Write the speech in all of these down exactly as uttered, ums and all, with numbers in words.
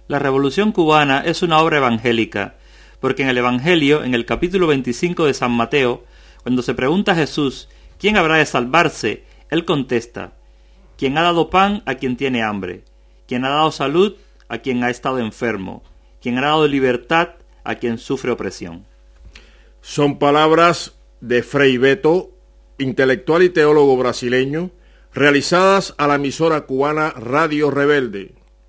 La Revolución Cubana es una obra evangélica, porque en el Evangelio, en el capítulo veinticinco de San Mateo, cuando se pregunta a Jesús, ¿quién habrá de salvarse?, él contesta, quien ha dado pan a quien tiene hambre, quien ha dado salud a quien ha estado enfermo, quien ha dado libertad a quien sufre opresión. Son palabras de Frei Beto, intelectual y teólogo brasileño, realizadas a la emisora cubana Radio Rebelde.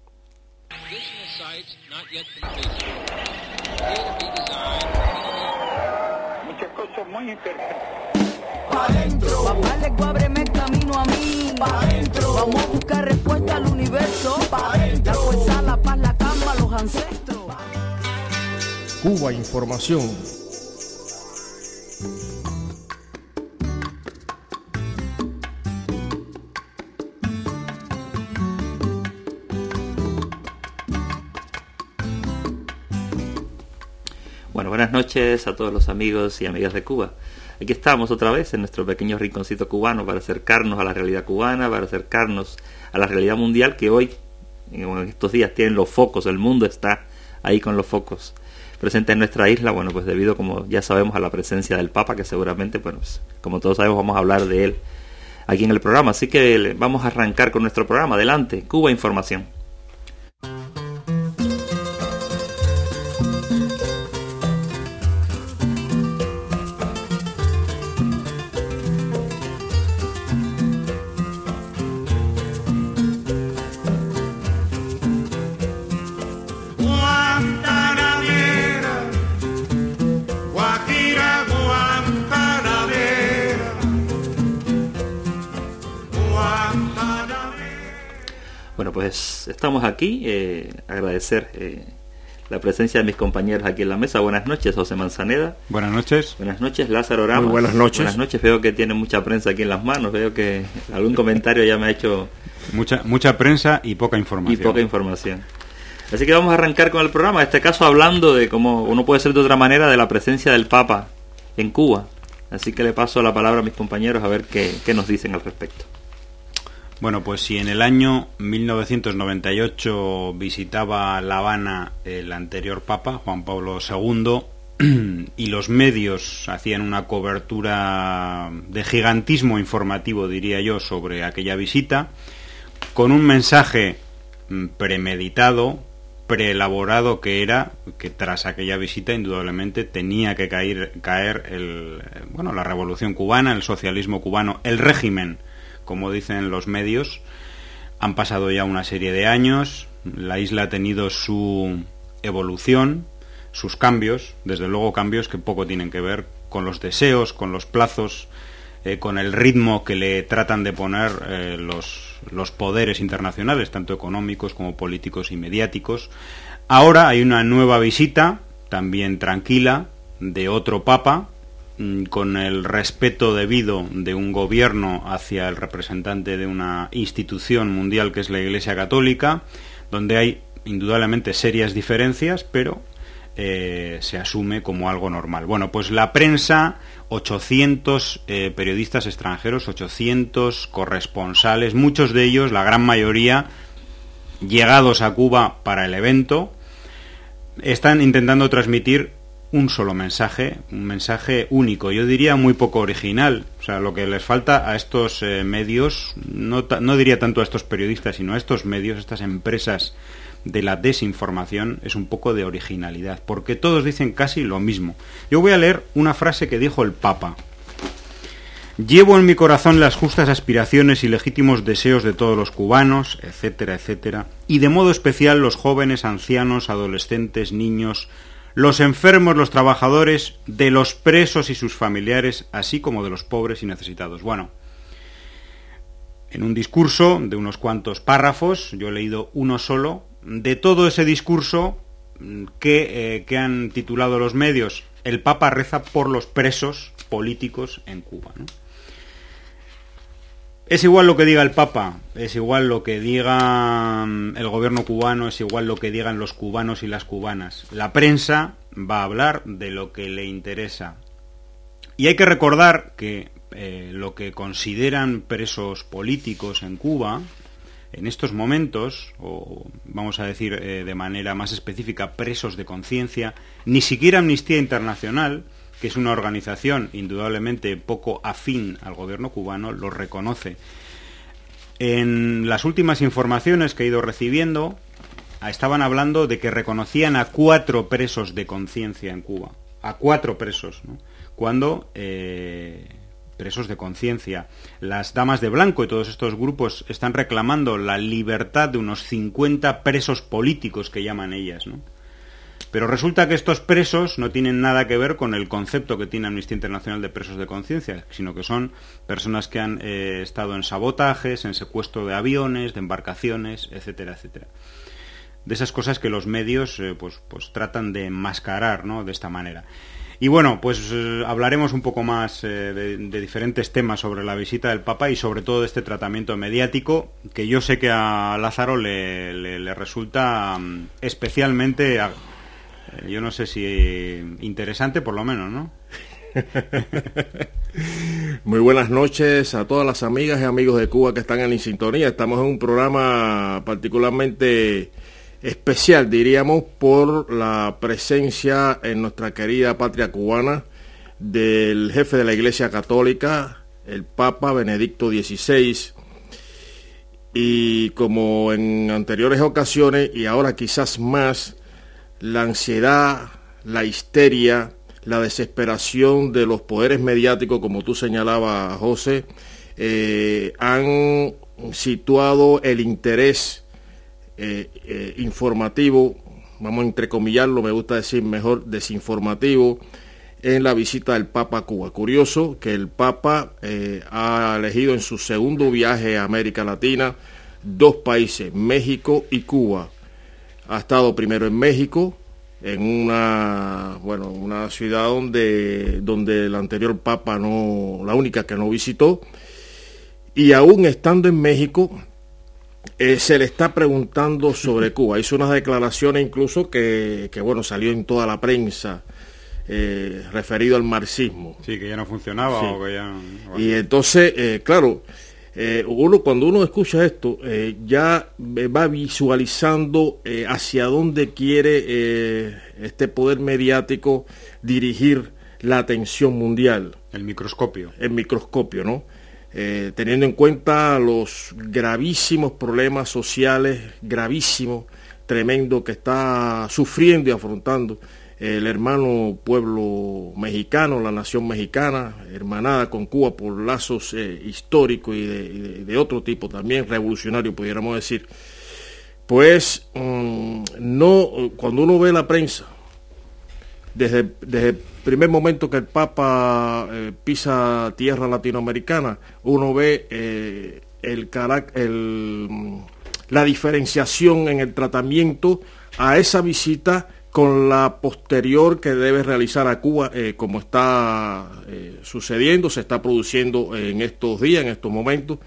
Muchas cosas muy interesantes. Pa' dentro, papá le ábreme el camino a mí. Pa' dentro, vamos a buscar respuesta al universo. Pa' dentro, la fuerza, la paz, la calma, los ancestros. Cuba Información. Bueno, buenas noches a todos los amigos y amigas de Cuba. Aquí estamos otra vez en nuestro pequeño rinconcito cubano para acercarnos a la realidad cubana, para acercarnos a la realidad mundial que hoy, en estos días, tienen los focos. El mundo está ahí con los focos presentes en nuestra isla, bueno, pues debido, como ya sabemos, a la presencia del Papa, que seguramente, bueno, pues, como todos sabemos, vamos a hablar de él aquí en el programa. Así que vamos a arrancar con nuestro programa. Adelante, Cuba Información. Bueno, pues estamos aquí, eh, agradecer eh, la presencia de mis compañeros aquí en la mesa. Buenas noches, José Manzaneda. Buenas noches. Buenas noches, Lázaro Ramas. Muy buenas noches. Buenas noches, veo que tiene mucha prensa aquí en las manos, veo que algún comentario ya me ha hecho... Mucha mucha prensa y poca información. Y poca información. Así que vamos a arrancar con el programa, en este caso hablando de cómo uno puede ser de otra manera, de la presencia del Papa en Cuba. Así que le paso la palabra a mis compañeros a ver qué, qué nos dicen al respecto. Bueno, pues si en el año mil novecientos noventa y ocho visitaba La Habana el anterior Papa, Juan Pablo segundo, y los medios hacían una cobertura de gigantismo informativo, diría yo, sobre aquella visita, con un mensaje premeditado, preelaborado que era que tras aquella visita indudablemente tenía que caer, caer el, bueno, la revolución cubana, el socialismo cubano, el régimen, como dicen los medios. Han pasado ya una serie de años, la isla ha tenido su evolución, sus cambios, desde luego cambios que poco tienen que ver con los deseos, con los plazos, eh, con el ritmo que le tratan de poner eh, los, los poderes internacionales, tanto económicos como políticos y mediáticos. Ahora hay una nueva visita, también tranquila, de otro papa, con el respeto debido de un gobierno hacia el representante de una institución mundial que es la Iglesia Católica, donde hay indudablemente serias diferencias, pero eh, se asume como algo normal. Bueno, pues la prensa, ochocientos eh, periodistas extranjeros, ochocientos corresponsales, muchos de ellos, la gran mayoría, llegados a Cuba para el evento, están intentando transmitir un solo mensaje, un mensaje único, yo diría muy poco original. O sea, lo que les falta a estos eh, medios, no, no diría tanto a estos periodistas, sino a estos medios, estas empresas de la desinformación, es un poco de originalidad, porque todos dicen casi lo mismo. Yo voy a leer una frase que dijo el Papa. Llevo en mi corazón las justas aspiraciones y legítimos deseos de todos los cubanos, etcétera, etcétera, y de modo especial los jóvenes, ancianos, adolescentes, niños, los enfermos, los trabajadores, de los presos y sus familiares, así como de los pobres y necesitados. Bueno, en un discurso de unos cuantos párrafos, yo he leído uno solo, de todo ese discurso que, eh, que han titulado los medios, el Papa reza por los presos políticos en Cuba, ¿no? Es igual lo que diga el Papa, es igual lo que diga el gobierno cubano, es igual lo que digan los cubanos y las cubanas. La prensa va a hablar de lo que le interesa. Y hay que recordar que eh, lo que consideran presos políticos en Cuba En estos momentos, o vamos a decir eh, de manera más específica, presos de conciencia, ni siquiera Amnistía Internacional, que es una organización indudablemente poco afín al gobierno cubano, lo reconoce. En las últimas informaciones que he ido recibiendo, estaban hablando de que reconocían a cuatro presos de conciencia en Cuba. A cuatro presos, ¿no? Cuando... Eh, presos de conciencia. Las Damas de Blanco y todos estos grupos están reclamando la libertad de unos cincuenta presos políticos que llaman ellas, ¿no? Pero resulta que estos presos no tienen nada que ver con el concepto que tiene Amnistía Internacional de presos de conciencia, sino que son personas que han eh, estado en sabotajes, en secuestro de aviones, de embarcaciones, etcétera, etcétera. De esas cosas que los medios eh, pues, pues tratan de enmascarar, ¿no?, de esta manera. Y bueno, pues eh, hablaremos un poco más eh, de, de diferentes temas sobre la visita del Papa y sobre todo de este tratamiento mediático, que yo sé que a Lázaro le, le, le resulta um, especialmente, eh, yo no sé si eh, interesante por lo menos, ¿no? Muy buenas noches a todas las amigas y amigos de Cuba que están en sintonía. Estamos en un programa particularmente especial, diríamos, por la presencia en nuestra querida patria cubana del jefe de la Iglesia Católica, el Papa Benedicto dieciséis, y como en anteriores ocasiones, y ahora quizás más, la ansiedad, la histeria, la desesperación de los poderes mediáticos, como tú señalabas, José, eh, han situado el interés Eh, eh, informativo, vamos a entrecomillarlo, me gusta decir mejor desinformativo, en la visita del Papa a Cuba. Curioso que el Papa eh, ha elegido en su segundo viaje a América Latina dos países, México y Cuba. Ha estado primero en México, en una, bueno, una ciudad donde, donde el anterior Papa no, la única que no visitó, y aún estando en México, Eh, se le está preguntando sobre Cuba. Hizo unas declaraciones incluso que, que bueno, salió en toda la prensa, eh, referido al marxismo. Sí, que ya no funcionaba. Sí. O que ya... Y entonces, eh, claro, eh, uno cuando uno escucha esto, eh, ya va visualizando eh, hacia dónde quiere eh, este poder mediático dirigir la atención mundial. El microscopio. El microscopio, ¿no? Eh, teniendo en cuenta los gravísimos problemas sociales, gravísimos, tremendos, que está sufriendo y afrontando el hermano pueblo mexicano, la nación mexicana, hermanada con Cuba por lazos eh, históricos y de, y de, de otro tipo también, revolucionario, pudiéramos decir. Pues, um, no, cuando uno ve la prensa, desde, desde el primer momento que el Papa eh, pisa tierra latinoamericana, uno ve eh, el, el, la diferenciación en el tratamiento a esa visita con la posterior que debe realizar a Cuba, eh, como está eh, sucediendo, se está produciendo en estos días, en estos momentos,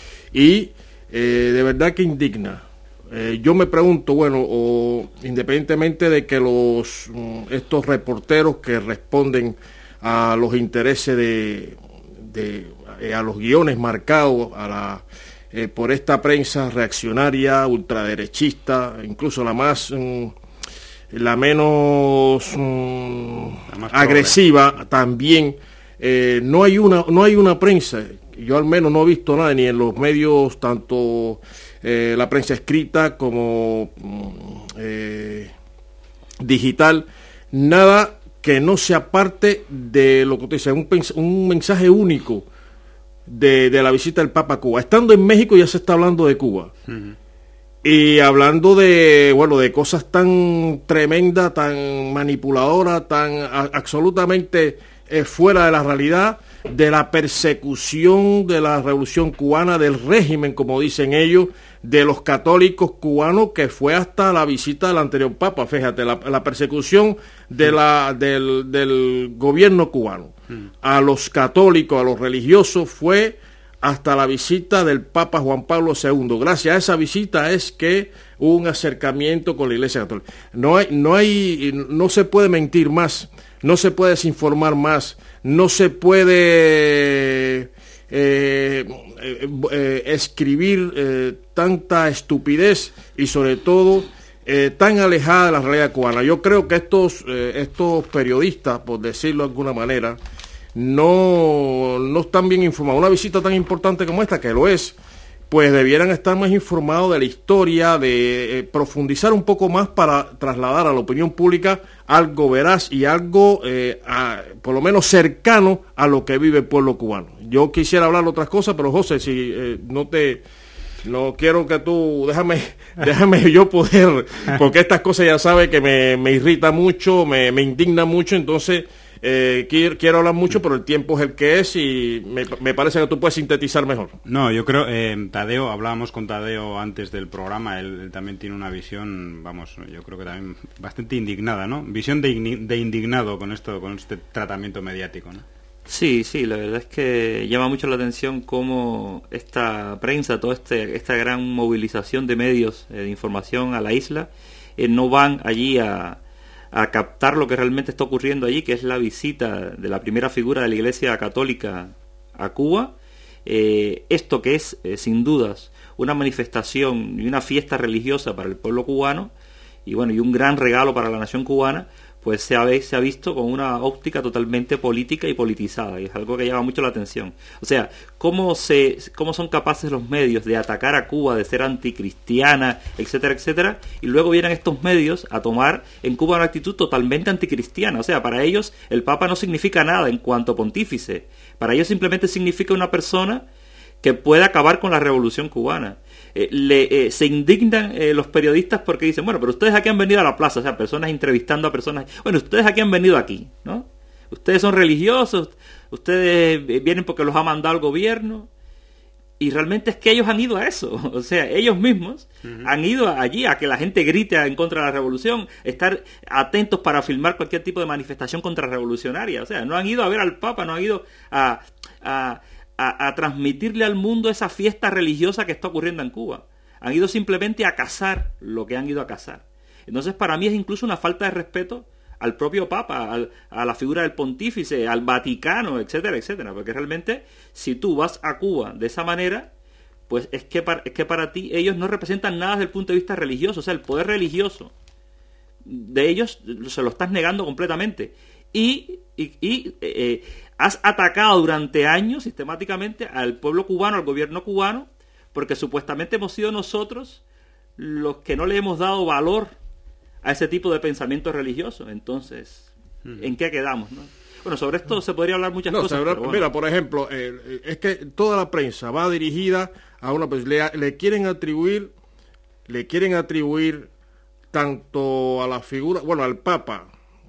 y eh, de verdad que indigna. Eh, yo me pregunto, bueno, o, independientemente de que los estos reporteros que responden a los intereses de, de eh, a los guiones marcados a la eh, por esta prensa reaccionaria, ultraderechista, incluso la más mm, la menos mm, la más agresiva pobre. También eh, no hay una no hay una prensa, yo al menos no he visto nada ni en los medios, tanto Eh, la prensa escrita como eh, digital, nada que no sea parte de lo que usted dice, un, un mensaje único de, de la visita del Papa a Cuba. Estando en México ya se está hablando de Cuba. Uh-huh. Y hablando de, bueno, de cosas tan tremendas, tan manipuladoras, tan a, absolutamente eh, fuera de la realidad, de la persecución de la revolución cubana, del régimen, como dicen ellos, de los católicos cubanos, que fue hasta la visita del anterior Papa. Fíjate, la, la persecución de la, del, del gobierno cubano a los católicos, a los religiosos, fue hasta la visita del Papa Juan Pablo segundo. Gracias a esa visita es que hubo un acercamiento con la Iglesia Católica. No hay, no hay, no se puede mentir más, no se puede desinformar más, no se puede eh, eh, eh, escribir eh, tanta estupidez y sobre todo eh, tan alejada de la realidad cubana. Yo creo que estos, eh, estos periodistas, por decirlo de alguna manera, no, no están bien informados. Una visita tan importante como esta, que lo es, pues debieran estar más informados de la historia, de eh, profundizar un poco más para trasladar a la opinión pública algo veraz y algo, eh, a, por lo menos cercano a lo que vive el pueblo cubano. Yo quisiera hablar de otras cosas, pero José, si eh, no te... No quiero que tú, déjame, déjame yo poder, porque estas cosas ya sabes que me, me irrita mucho, me, me indigna mucho, entonces eh, quiero, quiero hablar mucho, pero el tiempo es el que es y me, me parece que tú puedes sintetizar mejor. No, yo creo, eh, Tadeo, hablábamos con Tadeo antes del programa, él, él también tiene una visión, vamos, yo creo que también bastante indignada, ¿no? Visión de, de indignado con esto, con este tratamiento mediático, ¿no? Sí, sí, la verdad es que llama mucho la atención cómo esta prensa, toda este, esta gran movilización de medios eh, de información a la isla, eh, no van allí a, a captar lo que realmente está ocurriendo allí, que es la visita de la primera figura de la Iglesia Católica a Cuba. Eh, esto que es, eh, sin dudas, una manifestación y una fiesta religiosa para el pueblo cubano, y bueno, y un gran regalo para la nación cubana, pues se ha, se ha visto con una óptica totalmente política y politizada, y es algo que llama mucho la atención. O sea, cómo, se, cómo son capaces los medios de atacar a Cuba, de ser anticristiana, etcétera, etcétera, y luego vienen estos medios a tomar en Cuba una actitud totalmente anticristiana. O sea, para ellos el Papa no significa nada en cuanto a pontífice, para ellos simplemente significa una persona que puede acabar con la revolución cubana. Eh, le, eh, se indignan eh, los periodistas porque dicen, bueno, pero ustedes aquí han venido a la plaza, o sea, personas entrevistando a personas, bueno, ustedes aquí han venido aquí, ¿no? Ustedes son religiosos, ustedes vienen porque los ha mandado el gobierno, y realmente es que ellos han ido a eso, o sea, ellos mismos uh-huh. han ido allí a que la gente grite en contra de la revolución, estar atentos para filmar cualquier tipo de manifestación contrarrevolucionaria, o sea, no han ido a ver al Papa, no han ido a... a A, a transmitirle al mundo esa fiesta religiosa que está ocurriendo en Cuba. Han ido simplemente a cazar lo que han ido a cazar. Entonces, para mí es incluso una falta de respeto al propio Papa, al, a la figura del pontífice, al Vaticano, etcétera, etcétera. Porque realmente, si tú vas a Cuba de esa manera, pues es que para, es que para ti ellos no representan nada desde el punto de vista religioso. O sea, el poder religioso de ellos se lo estás negando completamente. Y, y, y eh, has atacado durante años sistemáticamente al pueblo cubano, al gobierno cubano, porque supuestamente hemos sido nosotros los que no le hemos dado valor a ese tipo de pensamiento religioso. Entonces, ¿en qué quedamos, no? Bueno, sobre esto se podría hablar muchas no, cosas. Pero bueno. Mira, por ejemplo, eh, es que toda la prensa va dirigida a una... Pues, le, le quieren atribuir, le quieren atribuir tanto a la figura, bueno, al Papa.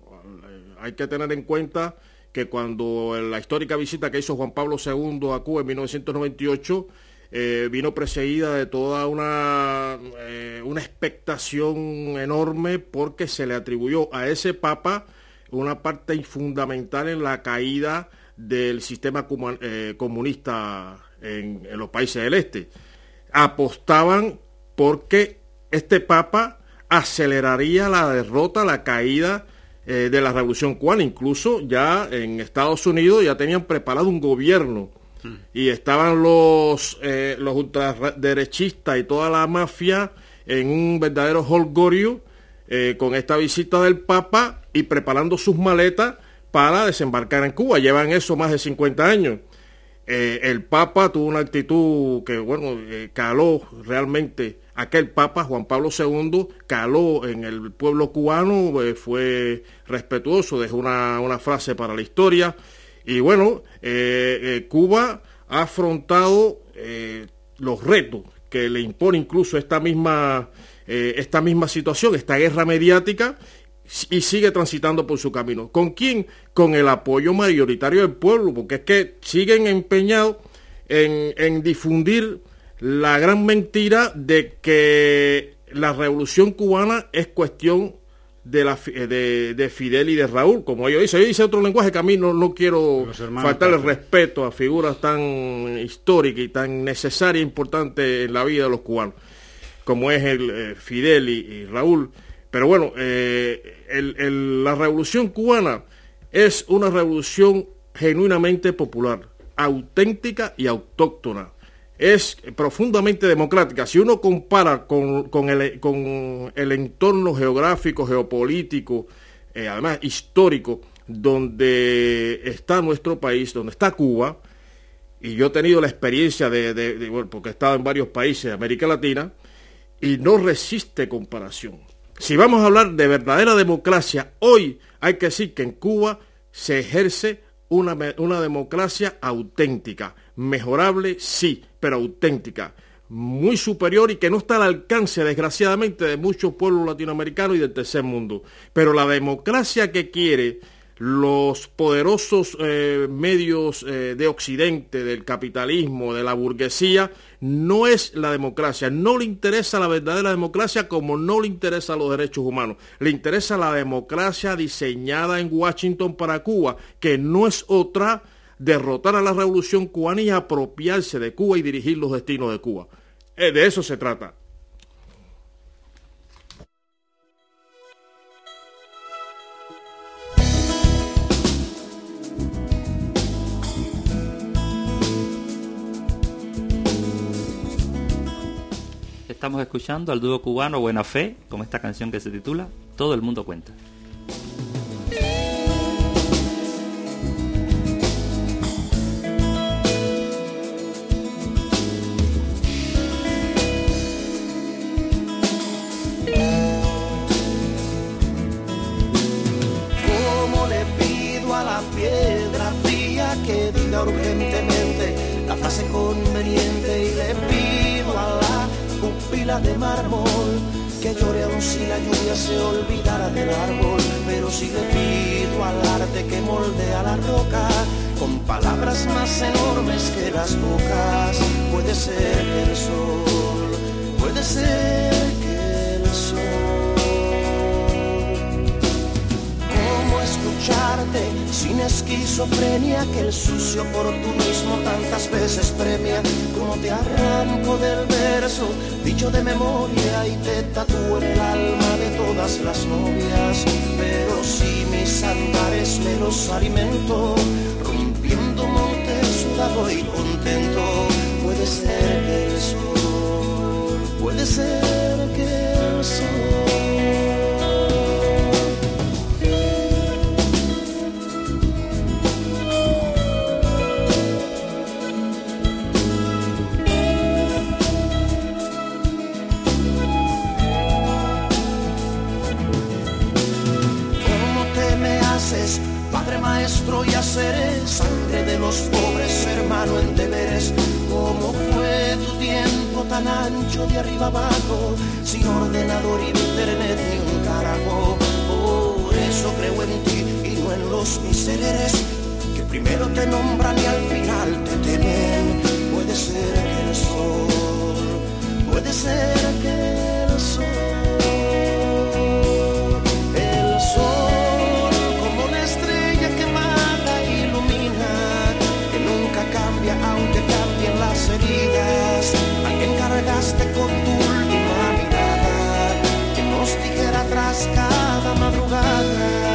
Hay que tener en cuenta que cuando en la histórica visita que hizo Juan Pablo segundo a Cuba en mil novecientos noventa y ocho, eh, vino precedida de toda una, eh, una expectación enorme porque se le atribuyó a ese Papa una parte fundamental en la caída del sistema eh, comunista en, en los países del este. Apostaban porque este Papa aceleraría la derrota, la caída Eh, de la revolución cubana. Incluso ya en Estados Unidos ya tenían preparado un gobierno mm. y estaban los eh, los ultraderechistas y toda la mafia en un verdadero holgorio eh, con esta visita del Papa y preparando sus maletas para desembarcar en Cuba. Llevan eso más de cincuenta años. Eh, el Papa tuvo una actitud que, bueno, eh, caló realmente. Aquel Papa, Juan Pablo segundo, caló en el pueblo cubano, eh, fue respetuoso, dejó una, una frase para la historia. Y bueno, eh, eh, Cuba ha afrontado eh, los retos que le impone incluso esta misma, eh, esta misma situación, esta guerra mediática, y sigue transitando por su camino. ¿Con quién? Con el apoyo mayoritario del pueblo, porque es que siguen empeñados en, en difundir la gran mentira de que la revolución cubana es cuestión de, la, de, de Fidel y de Raúl, como ellos dicen. Ellos dicen otro lenguaje que a mí no, no quiero faltar el respeto a figuras tan históricas y tan necesarias e importantes en la vida de los cubanos, como es el eh, Fidel y, y Raúl. Pero bueno, eh, el, el, la revolución cubana es una revolución genuinamente popular. auténtica y autóctona. Es profundamente democrática. Si uno compara con, con, el, con el entorno geográfico, geopolítico, eh, además histórico, donde está nuestro país, donde está Cuba, y yo he tenido la experiencia de, de, de bueno, porque he estado en varios países de América Latina, y no resiste comparación. Si vamos a hablar de verdadera democracia, hoy hay que decir que en Cuba se ejerce una, una democracia auténtica, mejorable sí, pero auténtica, muy superior y que no está al alcance, desgraciadamente, de muchos pueblos latinoamericanos y del tercer mundo. Pero la democracia que quiere los poderosos eh, medios eh, de Occidente, del capitalismo, de la burguesía, no es la democracia. No le interesa la verdadera democracia como no le interesan los derechos humanos. Le interesa la democracia diseñada en Washington para Cuba, que no es otra derrotar a la revolución cubana y apropiarse de Cuba y dirigir los destinos de Cuba. Eh, de eso se trata. Estamos escuchando al dúo cubano Buena Fe con esta canción que se titula Todo el mundo cuenta. Como le pido a la piedra fría que diga urgentemente la frase conveniente y le pido a la pupila de mármol que llore aun si la lluvia se olvidara del árbol, pero si le pido al arte que moldea la roca con palabras más enormes que las bocas, puede ser que el sol, puede ser que el sol. ¿Cómo escucharte sin esquizofrenia que el sucio oportunismo tantas veces premia? Como te arranco del verso dicho de memoria y te tatúo en el alma de todas las novias, pero si mis andares me los alimento rompiendo montes sudado y contento, puede ser que el sol, puede ser que el sol. Padre, maestro y haceres, sangre de los pobres, hermano en deberes. ¿Cómo fue tu tiempo tan ancho de arriba abajo, sin ordenador, internet ni un carajo? Por eso creo en ti y no en los misereres, que primero te nombran y al final te temen. Puede ser que el sol, puede ser que el sol, el sol. Aunque cambien las heridas, al que encargaste con tu última mirada, que nos dijera tras cada madrugada.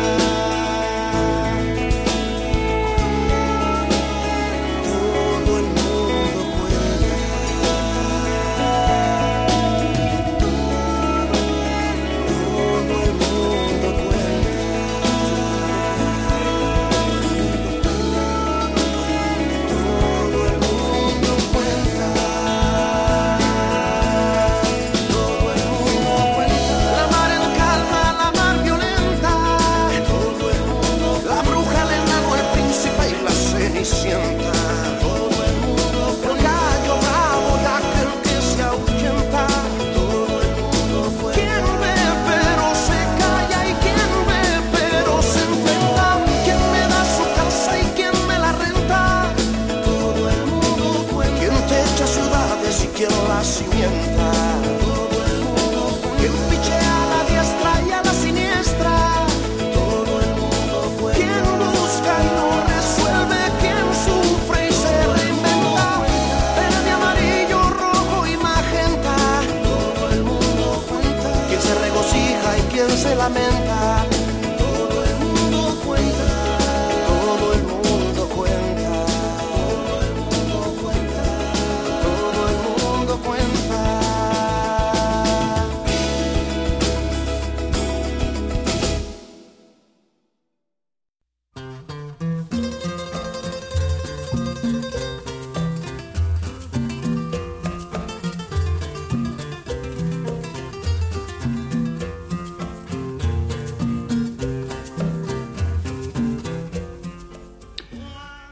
Todo el mundo cuenta, todo el mundo cuenta. Sienta todo el mundo, el gallo bravo y aquel que se ahuyenta, todo el mundo fue. Quien ve pero se calla y quien ve pero se enfrenta, quien me da su casa y quien me la renta, todo el mundo fue. Quien te echa ciudades y quien las cimienta, todo el mundo fue. Quien pichea a la diestra y a la siniestra, todo el mundo fue. Quien busca y no resuelve, sufre y se reinventa, verde, amarillo, rojo y magenta, todo el mundo cuenta. Quien se regocija y quien se lamenta, todo el mundo cuenta, todo el mundo cuenta, todo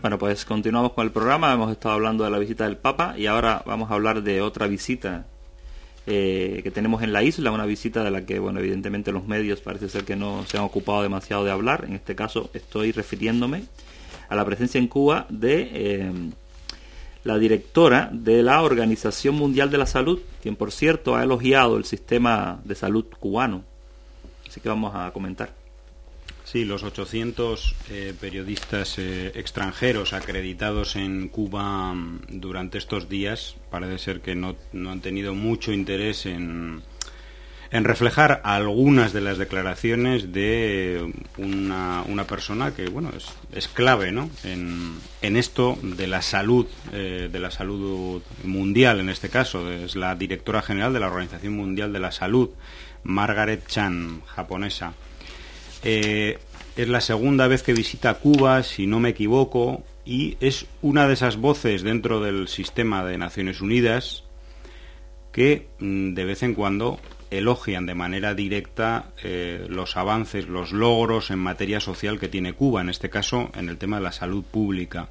Bueno, pues continuamos con el programa. Hemos estado hablando de la visita del Papa y ahora vamos a hablar de otra visita eh, que tenemos en la isla, una visita de la que, bueno, evidentemente los medios parece ser que no se han ocupado demasiado de hablar. En este caso estoy refiriéndome a la presencia en Cuba de eh, la directora de la Organización Mundial de la Salud, quien por cierto ha elogiado el sistema de salud cubano. Así que vamos a comentar. Sí, los ochocientos eh, periodistas eh, extranjeros acreditados en Cuba durante estos días parece ser que no, no han tenido mucho interés en, en reflejar algunas de las declaraciones de una, una persona que, bueno, es, es clave, ¿no?, en, en esto de la salud, eh, de la salud mundial en este caso. Es la directora general de la Organización Mundial de la Salud, Margaret Chan, japonesa. Eh, es la segunda vez que visita Cuba, si no me equivoco, y es una de esas voces dentro del sistema de Naciones Unidas que mm, de vez en cuando elogian de manera directa eh, los avances, los logros en materia social que tiene Cuba, en este caso en el tema de la salud pública.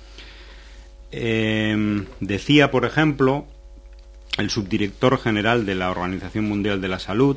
Eh, decía, por ejemplo, el subdirector general de la Organización Mundial de la Salud,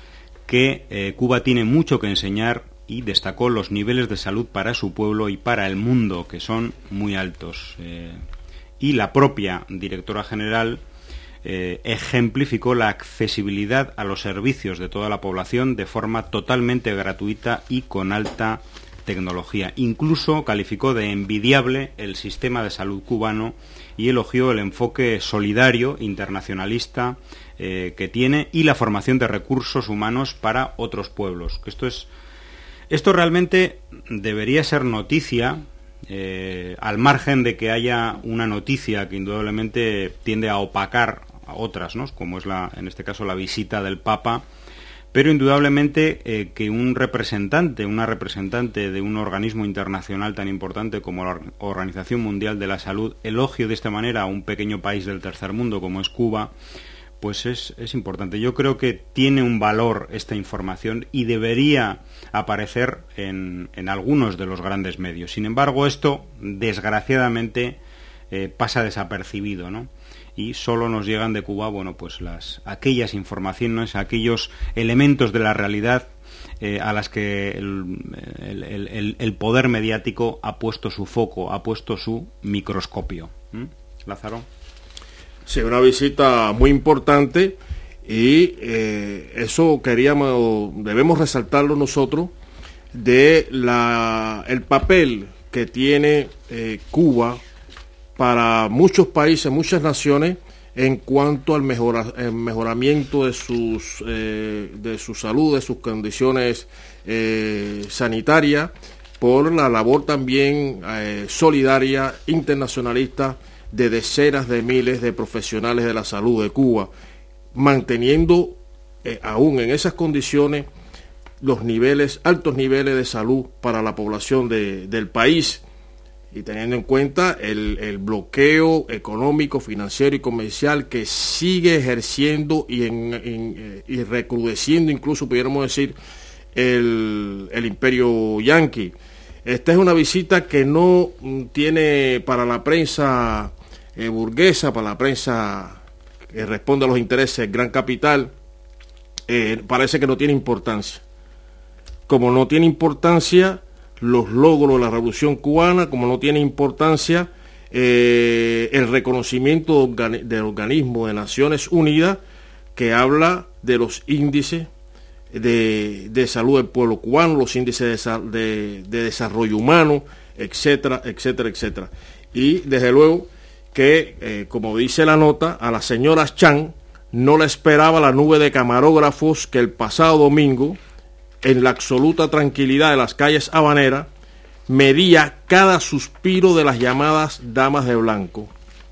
que eh, Cuba tiene mucho que enseñar y destacó los niveles de salud para su pueblo y para el mundo, que son muy altos. Eh, y la propia directora general eh, ejemplificó la accesibilidad a los servicios de toda la población de forma totalmente gratuita y con alta tecnología. Incluso calificó de envidiable el sistema de salud cubano y elogió el enfoque solidario, internacionalista, eh, que tiene y la formación de recursos humanos para otros pueblos. Esto es, esto realmente debería ser noticia, eh, al margen de que haya una noticia que indudablemente tiende a opacar a otras, ¿no?, como es la, en este caso la visita del Papa. Pero indudablemente eh, que un representante, una representante de un organismo internacional tan importante como la Organización Mundial de la Salud elogie de esta manera a un pequeño país del tercer mundo como es Cuba, pues es, es importante. Yo creo que tiene un valor esta información y debería aparecer en, en algunos de los grandes medios. Sin embargo, esto desgraciadamente eh, pasa desapercibido, ¿no? Y solo nos llegan de Cuba, bueno, pues las aquellas informaciones, aquellos elementos de la realidad eh, a las que el, el, el, el poder mediático ha puesto su foco, ha puesto su microscopio. ¿Mm? Lázaro. Sí, una visita muy importante y eh, eso queríamos, debemos resaltarlo nosotros, de la el papel que tiene eh, Cuba para muchos países, muchas naciones, en cuanto al mejora, el mejoramiento de sus eh, de su salud, de sus condiciones eh, sanitarias, por la labor también eh, solidaria, internacionalista, de decenas de miles de profesionales de la salud de Cuba, manteniendo eh, aún en esas condiciones los niveles, altos niveles de salud para la población de, del país. Y teniendo en cuenta el, el bloqueo económico, financiero y comercial que sigue ejerciendo y, en, en, y recrudeciendo, incluso pudiéramos decir, el, el imperio yanqui. Esta es una visita que no tiene para la prensa eh, burguesa, para la prensa que responde a los intereses del gran capital, eh, parece que no tiene importancia. Como no tiene importancia los logros de la Revolución Cubana, como no tiene importancia eh, el reconocimiento del organismo de Naciones Unidas que habla de los índices de, de salud del pueblo cubano, los índices de, de, de desarrollo humano, etcétera, etcétera, etcétera. Y desde luego que, eh, como dice la nota, a la señora Chan no la esperaba la nube de camarógrafos que el pasado domingo, en la absoluta tranquilidad de las calles habaneras, medía cada suspiro de las llamadas damas de blanco.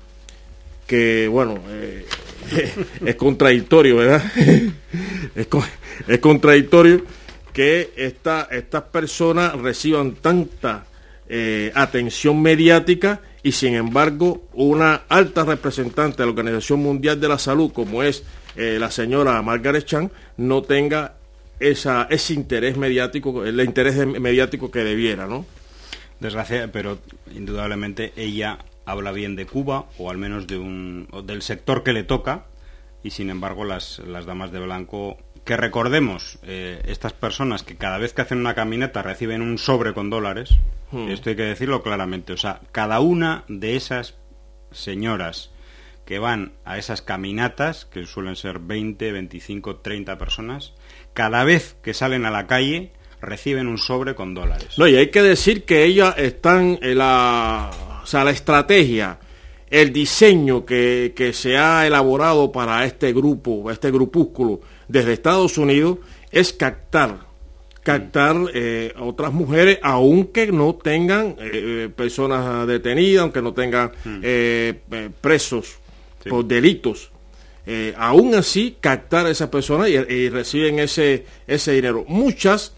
Que, bueno, eh, es contradictorio, ¿verdad? es, es contradictorio que esta, estas personas reciban tanta eh, atención mediática y, sin embargo, una alta representante de la Organización Mundial de la Salud, como es eh, la señora Margaret Chan, no tenga Esa, ese interés mediático, el interés mediático que debiera, ¿no? Desgracia, pero indudablemente ella habla bien de Cuba, o al menos de un o del sector que le toca, y sin embargo las, las damas de blanco, que recordemos, eh, estas personas que cada vez que hacen una caminata reciben un sobre con dólares, hmm. esto hay que decirlo claramente, o sea, cada una de esas señoras que van a esas caminatas, que suelen ser veinte, veinticinco, treinta personas, cada vez que salen a la calle reciben un sobre con dólares. No, y hay que decir que ellas están en la, o sea, la estrategia, el diseño que, que se ha elaborado para este grupo, este grupúsculo desde Estados Unidos, es captar, captar eh, otras mujeres, aunque no tengan eh, personas detenidas, aunque no tengan eh, eh, presos sí. por delitos. Eh, aún así, captar a esas personas y, y reciben ese, ese dinero. Muchas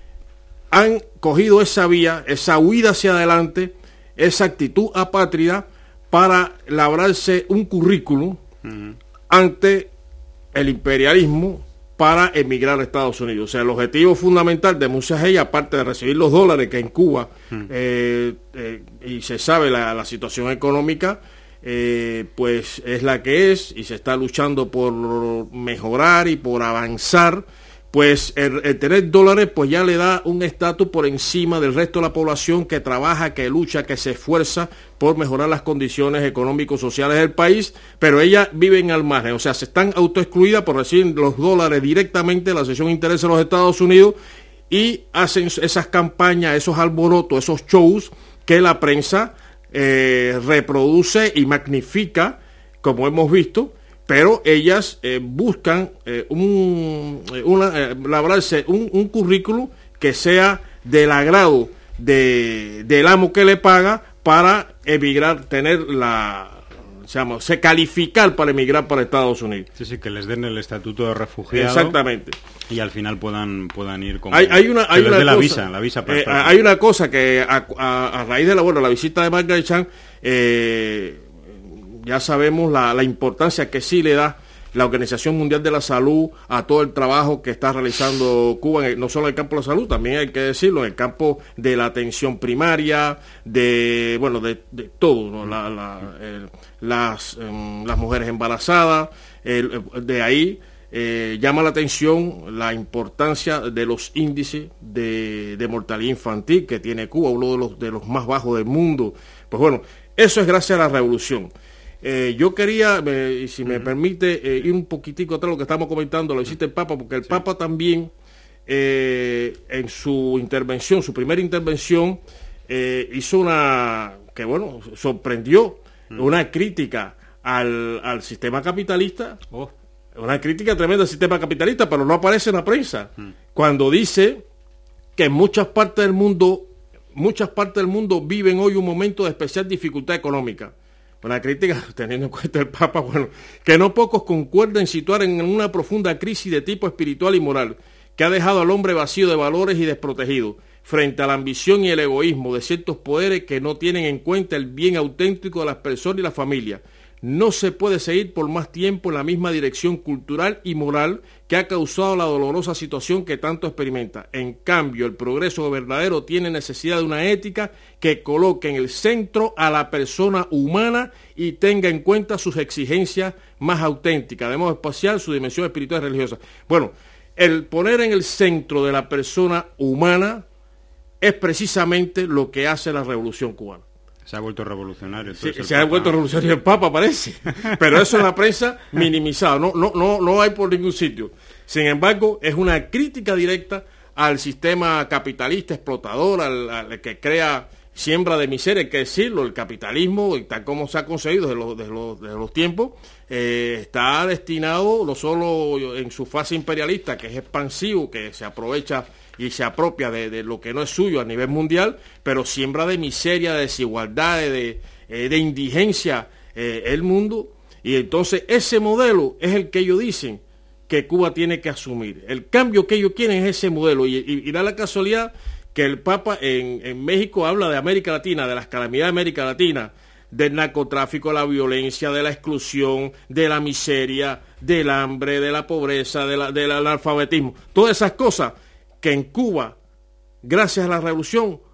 han cogido esa vía, esa huida hacia adelante, esa actitud apátrida para labrarse un currículum uh-huh. ante el imperialismo para emigrar a Estados Unidos. O sea, el objetivo fundamental de muchas de ellas, aparte de recibir los dólares que en Cuba, uh-huh. eh, eh, y se sabe la, la situación económica, eh, pues es la que es, y se está luchando por mejorar y por avanzar, pues el, el tener dólares pues ya le da un estatus por encima del resto de la población que trabaja, que lucha, que se esfuerza por mejorar las condiciones económico-sociales del país, pero ellas viven al margen, o sea, se están autoexcluidas por recibir los dólares directamente de la sección de interés de los Estados Unidos y hacen esas campañas, esos alborotos, esos shows que la prensa eh, reproduce y magnifica, como hemos visto, pero ellas eh, buscan eh, un, una, eh, labrarse un, un currículum que sea del agrado de, del amo que le paga para emigrar, tener la, digamos, se calificar para emigrar para Estados Unidos. Sí, sí, que les den el estatuto de refugiado. Exactamente. Y al final puedan puedan ir con hay, hay una, hay una la cosa, visa, la visa para eh, hay una cosa que a, a, a raíz de la, bueno, la visita de Margaret Chan, eh, ya sabemos la, la importancia que sí le da la Organización Mundial de la Salud a todo el trabajo que está realizando Cuba, en el, no solo en el campo de la salud, también hay que decirlo, en el campo de la atención primaria, de, bueno, de, de todo, ¿no? la, la, el, las, eh, las mujeres embarazadas, el, de ahí eh, llama la atención la importancia de los índices de, de mortalidad infantil que tiene Cuba, uno de los, de los más bajos del mundo. Pues bueno, eso es gracias a la revolución. Eh, yo quería, eh, si me uh-huh. permite, eh, ir un poquitico atrás de lo que estamos comentando, lo visita el Papa, porque el sí. Papa también, eh, en su intervención, su primera intervención, eh, hizo una, que bueno, sorprendió, uh-huh. una crítica al, al sistema capitalista, oh. una crítica tremenda al sistema capitalista, pero no aparece en la prensa, uh-huh. cuando dice que en muchas partes del mundo, muchas partes del mundo viven hoy un momento de especial dificultad económica. Una crítica, teniendo en cuenta el Papa, bueno, que no pocos concuerdan en situar en una profunda crisis de tipo espiritual y moral, que ha dejado al hombre vacío de valores y desprotegido, frente a la ambición y el egoísmo de ciertos poderes que no tienen en cuenta el bien auténtico de las personas y la familia. No se puede seguir por más tiempo en la misma dirección cultural y moral que ha causado la dolorosa situación que tanto experimenta. En cambio, el progreso verdadero tiene necesidad de una ética que coloque en el centro a la persona humana y tenga en cuenta sus exigencias más auténticas, de modo especial su dimensión espiritual y religiosa. Bueno, el poner en el centro de la persona humana es precisamente lo que hace la Revolución Cubana. Se ha vuelto revolucionario. Sí, se Papa... ha vuelto revolucionario el Papa, parece. Pero eso en la prensa minimizado. No, no, no, no hay por ningún sitio. Sin embargo, es una crítica directa al sistema capitalista explotador, al, al que crea siembra de miseria, hay que decirlo. El capitalismo, tal como se ha conseguido desde los, desde los, desde los tiempos, eh, está destinado no solo en su fase imperialista, que es expansivo, que se aprovecha y se apropia de, de lo que no es suyo a nivel mundial, pero siembra de miseria, de desigualdad, de, de, de indigencia eh, el mundo, y entonces ese modelo es el que ellos dicen que Cuba tiene que asumir. El cambio que ellos quieren es ese modelo, y, y, y da la casualidad que el Papa en, en México habla de América Latina, de las calamidades de América Latina, del narcotráfico, de la violencia, de la exclusión, de la miseria, del hambre, de la pobreza, de la, del analfabetismo, todas esas cosas que en Cuba, gracias a la revolución,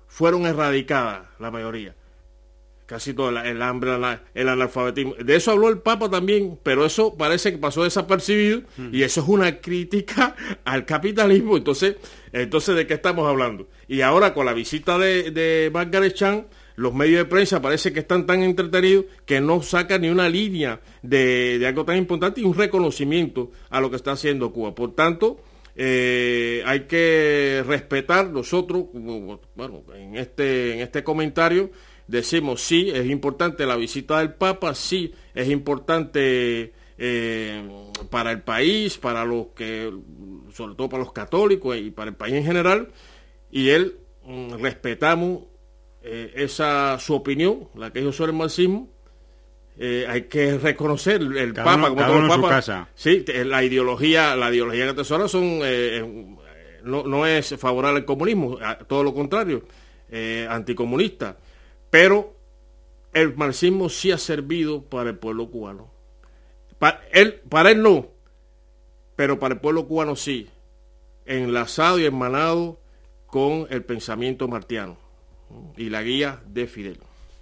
fueron erradicadas, la mayoría. Casi todo, el, el hambre, el analfabetismo. De eso habló el Papa también, pero eso parece que pasó desapercibido, mm. y eso es una crítica al capitalismo. Entonces, entonces ¿de qué estamos hablando? Y ahora con la visita de, de Margaret Chan, los medios de prensa parece que están tan entretenidos que no sacan ni una línea de, de algo tan importante y un reconocimiento a lo que está haciendo Cuba. Por tanto, eh, hay que respetar nosotros, bueno, en este, en este comentario, decimos sí, es importante la visita del Papa, sí, es importante eh, para el país, para los que, sobre todo para los católicos y para el país en general, y él mm, respetamos eh, esa su opinión, la que ellos sobre el marxismo. Eh, hay que reconocer el cada Papa uno, como cada todos uno los en su papas. casa. Sí, la ideología, la ideología que atesora son eh, no, no es favorable al comunismo, todo lo contrario, eh, anticomunista. Pero el marxismo sí ha servido para el pueblo cubano. Para él, para él no, pero para el pueblo cubano sí, enlazado y hermanado con el pensamiento martiano y la guía de Fidel.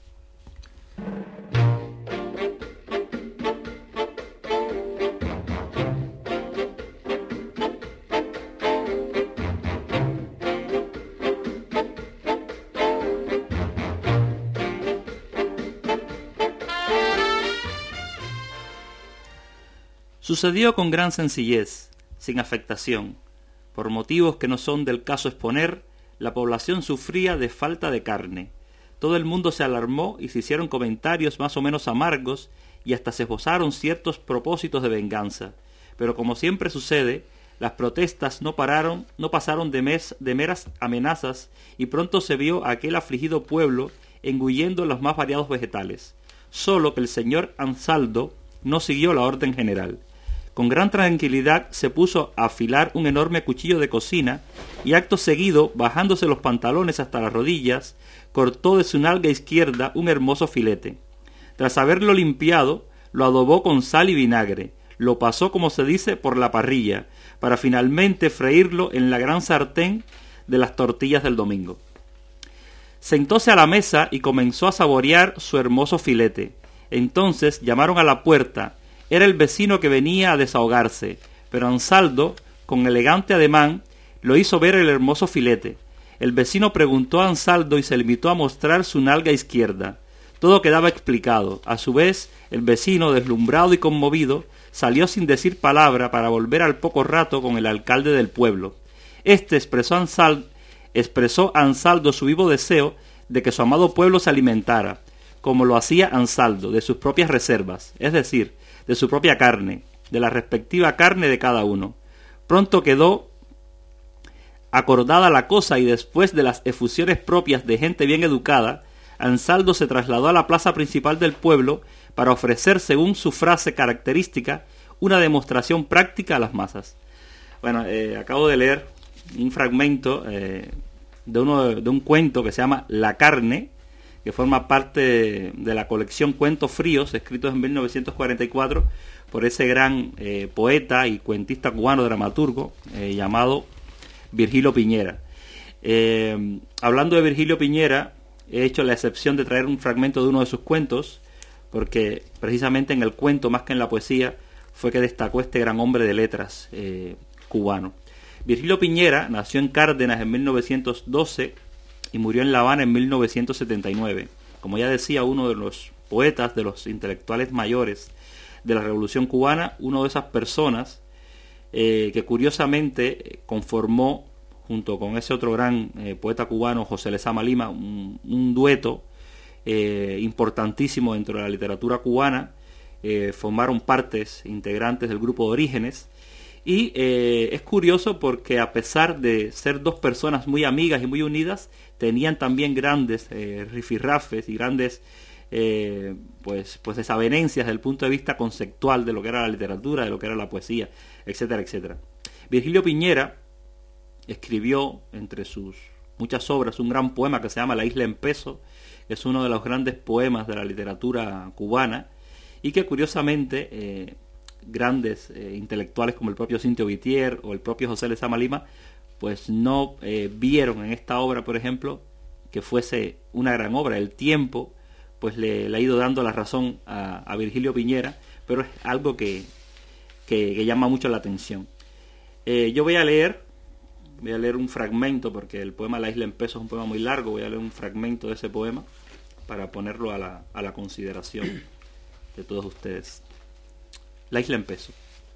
Sucedió con gran sencillez, sin afectación. Por motivos que no son del caso exponer, la población sufría de falta de carne. Todo el mundo se alarmó y se hicieron comentarios más o menos amargos y hasta se esbozaron ciertos propósitos de venganza. Pero como siempre sucede, las protestas no pararon, no pasaron de, mes, de meras amenazas y pronto se vio a aquel afligido pueblo engullendo los más variados vegetales. Solo que el señor Ansaldo no siguió la orden general. Con gran tranquilidad se puso a afilar un enorme cuchillo de cocina y acto seguido, bajándose los pantalones hasta las rodillas, cortó de su nalga izquierda un hermoso filete. Tras haberlo limpiado, lo adobó con sal y vinagre, lo pasó, como se dice, por la parrilla, para finalmente freírlo en la gran sartén de las tortillas del domingo. Sentóse a la mesa y comenzó a saborear su hermoso filete. Entonces llamaron a la puerta. Era el vecino que venía a desahogarse, pero Ansaldo, con elegante ademán, lo hizo ver el hermoso filete. El vecino preguntó a Ansaldo y se limitó a mostrar su nalga izquierda. Todo quedaba explicado. A su vez, el vecino, deslumbrado y conmovido, salió sin decir palabra para volver al poco rato con el alcalde del pueblo. Este expresó a Ansaldo, expresó a Ansaldo su vivo deseo de que su amado pueblo se alimentara, como lo hacía Ansaldo, de sus propias reservas, es decir, de su propia carne, de la respectiva carne de cada uno. Pronto quedó acordada la cosa y después de las efusiones propias de gente bien educada, Ansaldo se trasladó a la plaza principal del pueblo para ofrecer, según su frase característica, una demostración práctica a las masas. Bueno, eh, acabo de leer un fragmento eh, de, uno, de un cuento que se llama La carne, que forma parte de la colección Cuentos Fríos, escritos en mil novecientos cuarenta y cuatro por ese gran eh, poeta y cuentista cubano dramaturgo eh, llamado Virgilio Piñera. Eh, hablando de Virgilio Piñera, he hecho la excepción de traer un fragmento de uno de sus cuentos, porque precisamente en el cuento, más que en la poesía, fue que destacó este gran hombre de letras eh, cubano. Virgilio Piñera nació en Cárdenas en mil novecientos doce y murió en La Habana en mil novecientos setenta y nueve. Como ya decía uno de los poetas, de los intelectuales mayores de la Revolución Cubana, uno de esas personas eh, que curiosamente conformó, junto con ese otro gran eh, poeta cubano, José Lezama Lima, un, un dueto eh, importantísimo dentro de la literatura cubana. Eh, formaron partes integrantes del grupo de Orígenes. Y eh, es curioso porque a pesar de ser dos personas muy amigas y muy unidas, tenían también grandes eh, rifirrafes y grandes eh, pues, pues desavenencias desde el punto de vista conceptual de lo que era la literatura, de lo que era la poesía, etcétera, etcétera. Virgilio Piñera escribió entre sus muchas obras un gran poema que se llama La isla en peso. Es uno de los grandes poemas de la literatura cubana y que curiosamente eh, grandes eh, intelectuales como el propio Cintio Vitier o el propio José Lezama Lima pues no eh, vieron en esta obra, por ejemplo, que fuese una gran obra. El tiempo pues le, le ha ido dando la razón a, a Virgilio Piñera, pero es algo que, que, que llama mucho la atención. Eh, yo voy a leer, voy a leer un fragmento, porque el poema La isla en peso es un poema muy largo. Voy a leer un fragmento de ese poema para ponerlo a la, a la consideración de todos ustedes. La isla en peso.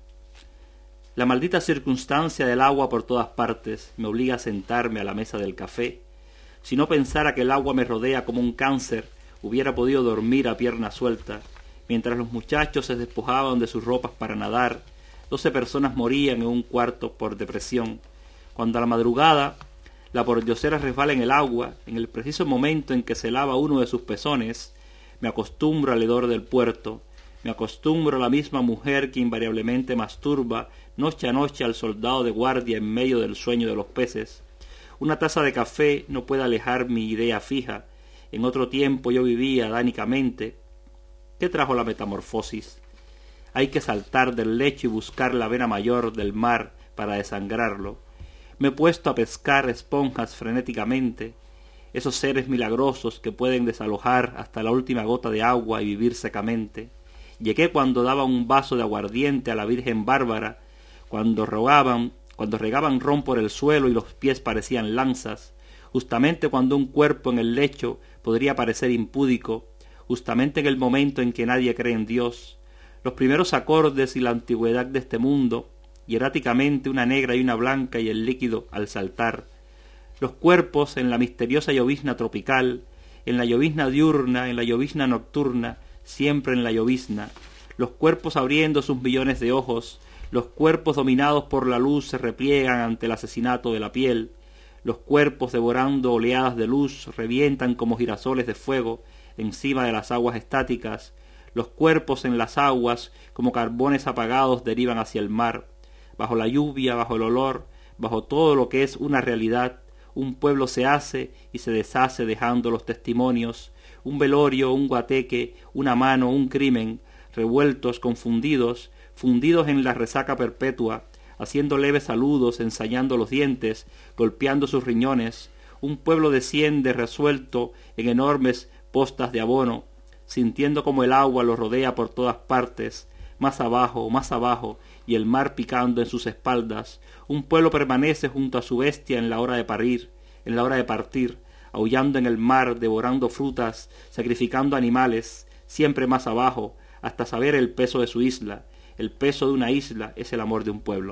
La maldita circunstancia del agua por todas partes me obliga a sentarme a la mesa del café. Si no pensara que el agua me rodea como un cáncer, hubiera podido dormir a pierna suelta. Mientras los muchachos se despojaban de sus ropas para nadar, doce personas morían en un cuarto por depresión. Cuando a la madrugada la pordiosera resbala en el agua, en el preciso momento en que se lava uno de sus pezones, me acostumbro al hedor del puerto, me acostumbro a la misma mujer que invariablemente masturba noche a noche al soldado de guardia en medio del sueño de los peces. Una taza de café no puede alejar mi idea fija. En otro tiempo yo vivía adánicamente. ¿Qué trajo la metamorfosis? Hay que saltar del lecho y buscar la vena mayor del mar para desangrarlo. Me he puesto a pescar esponjas frenéticamente, esos seres milagrosos que pueden desalojar hasta la última gota de agua y vivir secamente. Llegué cuando daba un vaso de aguardiente a la Virgen Bárbara, cuando rogaban, cuando regaban ron por el suelo y los pies parecían lanzas, justamente cuando un cuerpo en el lecho podría parecer impúdico, justamente en el momento en que nadie cree en Dios. Los primeros acordes y la antigüedad de este mundo, hieráticamente una negra y una blanca y el líquido al saltar. Los cuerpos en la misteriosa llovizna tropical, en la llovizna diurna, en la llovizna nocturna, siempre en la llovizna. Los cuerpos abriendo sus millones de ojos, los cuerpos dominados por la luz se repliegan ante el asesinato de la piel. Los cuerpos devorando oleadas de luz revientan como girasoles de fuego encima de las aguas estáticas. Los cuerpos en las aguas como carbones apagados derivan hacia el mar. Bajo la lluvia, bajo el olor, bajo todo lo que es una realidad, un pueblo se hace y se deshace dejando los testimonios, un velorio, un guateque, una mano, un crimen, revueltos, confundidos, fundidos en la resaca perpetua, haciendo leves saludos, ensayando los dientes, golpeando sus riñones. Un pueblo desciende resuelto en enormes postas de abono, sintiendo como el agua lo rodea por todas partes, más abajo, más abajo, y el mar picando en sus espaldas. Un pueblo permanece junto a su bestia en la hora de parir, en la hora de partir, aullando en el mar, devorando frutas, sacrificando animales, siempre más abajo, hasta saber el peso de su isla. El peso de una isla es el amor de un pueblo.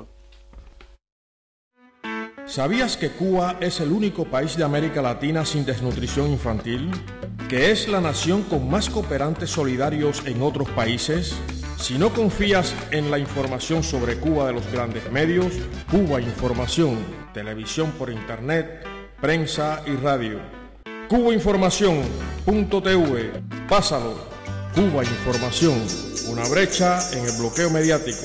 ¿Sabías que Cuba es el único país de América Latina sin desnutrición infantil? ¿Que es la nación con más cooperantes solidarios en otros países? Si no confías en la información sobre Cuba de los grandes medios, Cuba Información, televisión por internet, prensa y radio. Cuba Información punto t v, pásalo. Cuba Información, una brecha en el bloqueo mediático.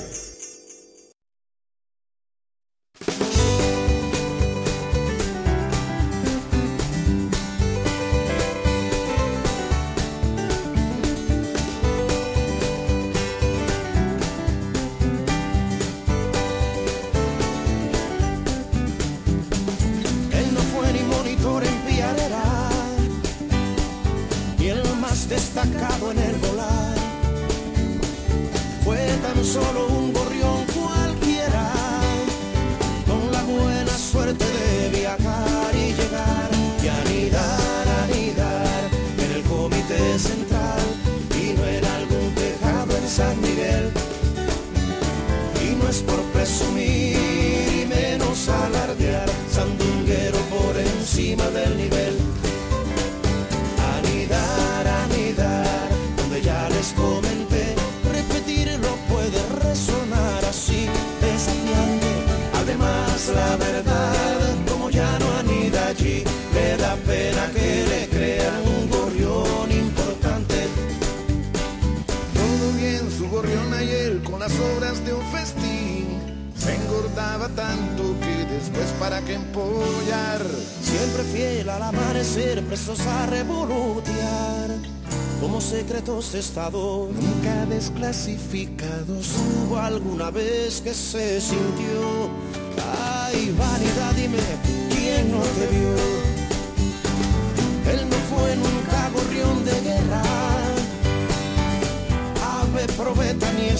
Destacado en el volar, fue tan solo un gorrión cualquiera, con la buena suerte de viajar y llegar y anidar, anidar en el comité central y no en algún tejado en San Miguel. Y no es por presumir y menos alardear, sandunguero por encima del nivel. Comenté, repetirlo puede resonar así, desafiante. Además la verdad, como ya no anida allí, le da pena que le crean un gorrión importante. Todo bien su gorrión ayer con las obras de un festín, se engordaba tanto que después para qué empollar. Siempre fiel al amanecer, prestos a revolotear como secretos de estado, nunca desclasificados. ¿Hubo alguna vez que se sintió? Ay, vanidad, dime, ¿quién no te vio?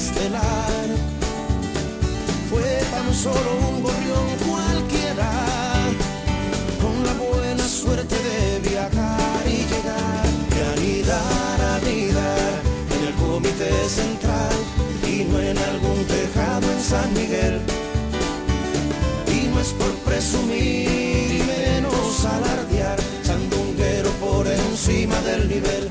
estelar. Fue tan solo un gorrión cualquiera, con la buena suerte de viajar y llegar, de anidar, anidar en el comité central y no en algún tejado en San Miguel. Y no es por presumir y menos alardear, sandunguero por encima del nivel.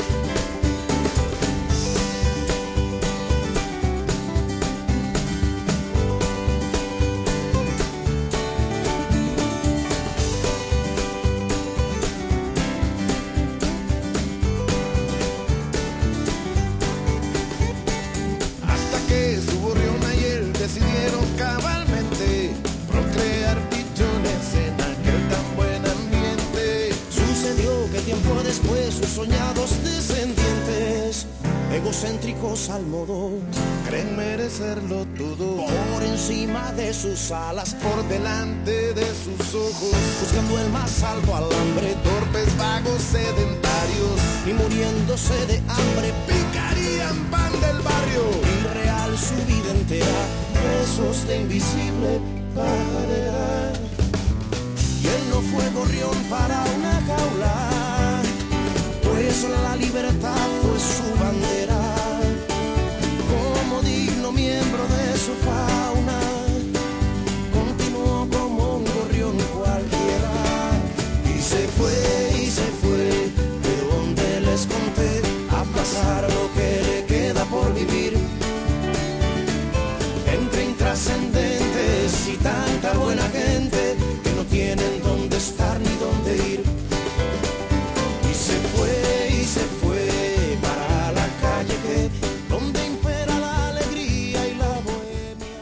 Soñados descendientes, egocéntricos al modo, creen merecerlo todo, por encima de sus alas, por delante de sus ojos, buscando el más alto alambre, torpes, vagos, sedentarios, y muriéndose de hambre, picarían pan del barrio, irreal su vida entera, presos de invisible pajarera. Y él no fue gorrión para una jaula, pues la libertad fue su bandera, como digno miembro de su fauna, continuó como un gorrión cualquiera, y se fue, y se fue, de donde les conté, a pasar lo que le queda por vivir, entre intrascendentes y tanta buena gente, que no tienen dónde estar ni dónde ir. Y se fue, y se fue para la calle que donde impera la alegría y la bohemia.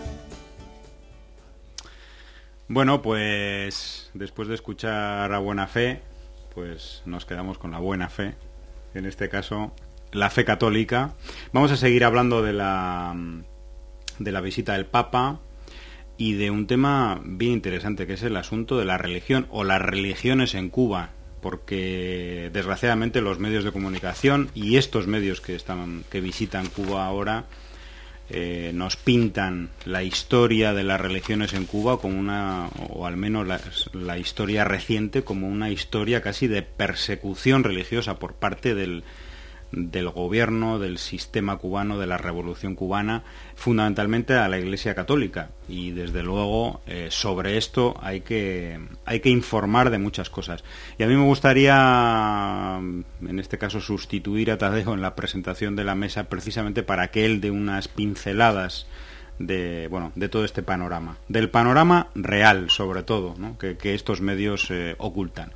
Bueno, pues después de escuchar a Buena Fe, pues nos quedamos con la buena fe, en este caso la fe católica. Vamos a seguir hablando de la de la visita del Papa y de un tema bien interesante, que es el asunto de la religión o las religiones en Cuba, porque desgraciadamente los medios de comunicación y estos medios que están que visitan Cuba ahora eh, nos pintan la historia de las religiones en Cuba como una, o al menos la, la historia reciente, como una historia casi de persecución religiosa por parte del del gobierno, del sistema cubano, de la revolución cubana, fundamentalmente a la Iglesia Católica. Y desde luego eh, sobre esto hay que hay que informar de muchas cosas. Y a mí me gustaría, en este caso, sustituir a Tadeo en la presentación de la mesa, precisamente para que él dé unas pinceladas de bueno de todo este panorama, del panorama real, sobre todo, ¿no? que, que estos medios eh, ocultan.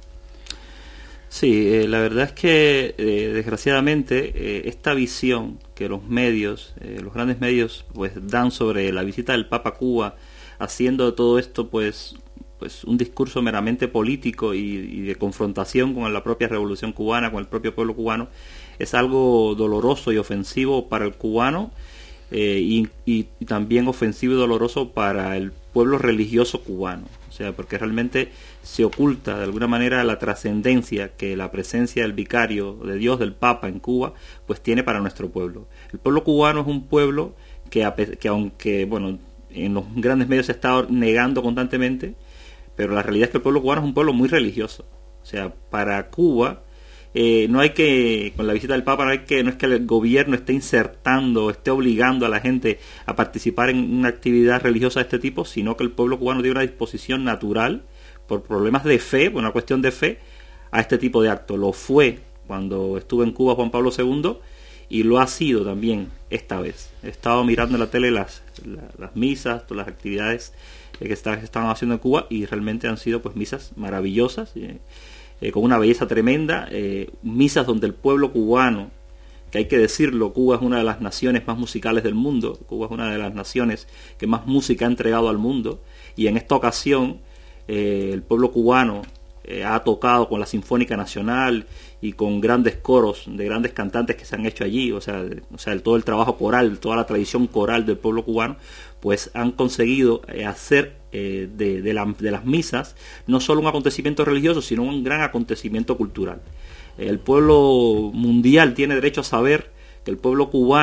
Sí, eh, la verdad es que eh, desgraciadamente eh, esta visión que los medios, eh, los grandes medios, pues dan sobre la visita del Papa a Cuba, haciendo de todo esto pues, pues un discurso meramente político y, y de confrontación con la propia revolución cubana, con el propio pueblo cubano, es algo doloroso y ofensivo para el cubano eh, y, y, y también ofensivo y doloroso para el pueblo religioso cubano. O sea, porque realmente se oculta de alguna manera la trascendencia que la presencia del vicario de Dios, del Papa en Cuba, pues tiene para nuestro pueblo. El pueblo cubano es un pueblo que, que aunque, bueno, en los grandes medios se está negando constantemente, pero la realidad es que el pueblo cubano es un pueblo muy religioso. O sea, para Cuba, eh, no hay que, con la visita del Papa, no hay que, no es que el gobierno esté insertando, esté obligando a la gente a participar en una actividad religiosa de este tipo, sino que el pueblo cubano tiene una disposición natural, por problemas de fe, por una cuestión de fe, a este tipo de actos. Lo fue cuando estuvo en Cuba Juan Pablo segundo y lo ha sido también esta vez. He estado mirando en la tele las, las, las misas, todas las actividades eh, que está, estaban haciendo en Cuba y realmente han sido pues misas maravillosas, eh, eh, con una belleza tremenda, eh, misas donde el pueblo cubano, que hay que decirlo, Cuba es una de las naciones más musicales del mundo, Cuba es una de las naciones que más música ha entregado al mundo, y en esta ocasión eh, el pueblo cubano eh, ha tocado con la Sinfónica Nacional y con grandes coros de grandes cantantes que se han hecho allí, o sea, de, o sea, el, todo el trabajo coral, toda la tradición coral del pueblo cubano, pues han conseguido eh, hacer eh, de, de, la, de las misas no solo un acontecimiento religioso, sino un gran acontecimiento cultural. El pueblo mundial tiene derecho a saber que el pueblo cubano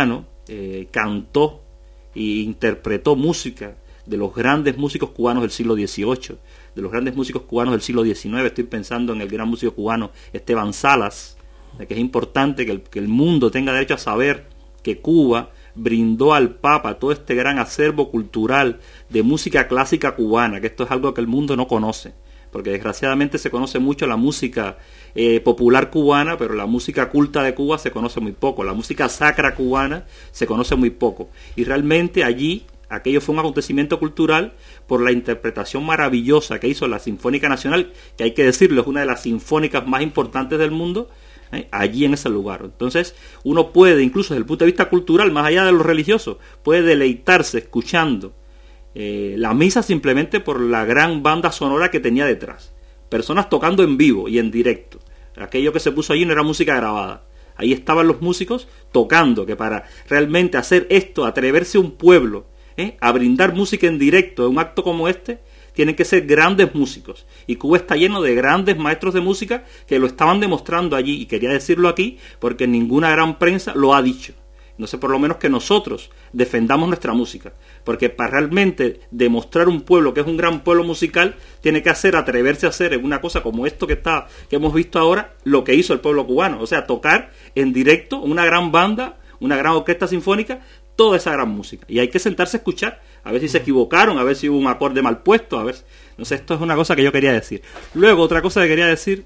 eh, cantó e interpretó música de los grandes músicos cubanos del siglo dieciocho, de los grandes músicos cubanos del siglo diecinueve. Estoy pensando en el gran músico cubano Esteban Salas, de que es importante que el, que el mundo tenga derecho a saber que Cuba brindó al Papa todo este gran acervo cultural de música clásica cubana, que esto es algo que el mundo no conoce, porque desgraciadamente se conoce mucho la música eh, popular cubana, pero la música culta de Cuba se conoce muy poco, la música sacra cubana se conoce muy poco, y realmente allí aquello fue un acontecimiento cultural por la interpretación maravillosa que hizo la Sinfónica Nacional, que hay que decirlo, es una de las sinfónicas más importantes del mundo, ¿eh? allí en ese lugar. Entonces uno puede, incluso desde el punto de vista cultural, más allá de lo religioso, puede deleitarse escuchando eh, la misa simplemente por la gran banda sonora que tenía detrás, personas tocando en vivo y en directo. Aquello que se puso allí no era música grabada, ahí estaban los músicos tocando, que para realmente hacer esto, atreverse un pueblo ¿eh? a brindar música en directo en un acto como este, tienen que ser grandes músicos, y Cuba está lleno de grandes maestros de música que lo estaban demostrando allí, y quería decirlo aquí porque ninguna gran prensa lo ha dicho. No sé, por lo menos que nosotros defendamos nuestra música, porque para realmente demostrar un pueblo que es un gran pueblo musical, tiene que hacer, atreverse a hacer en una cosa como esto que está, que hemos visto ahora, lo que hizo el pueblo cubano, o sea, tocar en directo una gran banda, una gran orquesta sinfónica, toda esa gran música, y hay que sentarse a escuchar, a ver si se equivocaron, a ver si hubo un acorde mal puesto, a ver, no sé, esto es una cosa que yo quería decir. Luego, otra cosa que quería decir